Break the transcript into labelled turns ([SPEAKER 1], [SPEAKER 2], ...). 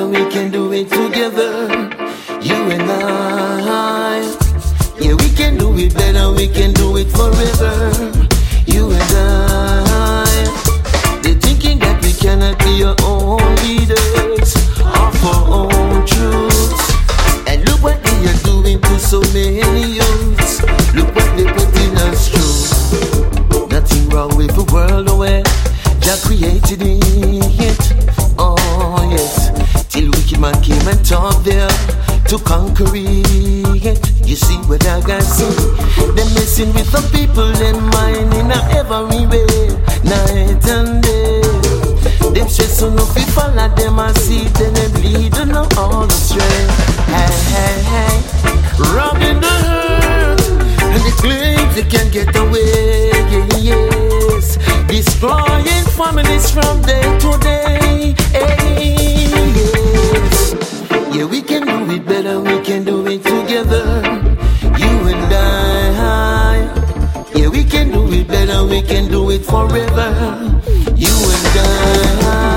[SPEAKER 1] we can do it together. You and I. Yeah, we can do it better, we can do it forever. You and I. They're thinking that we cannot be our own leaders of our own truths. And look what they are doing to so many youths. Look what they're putting us through. Nothing wrong with the world where Jah created it. Oh yes, till wicked man came and taught there to conquer it. You see what I got say? They're messing with the people and mind in a every way, night and day. Them stress on if we follow them and see then they bleed and all astray. Hey, hey, hey, robbing the hurt and they claim they can get away. Yes, destroying families from day to day. Hey, yes. Yeah, we can do it better, we can do it together. You and I. Yeah, we can do it better, we can do it forever. You and I.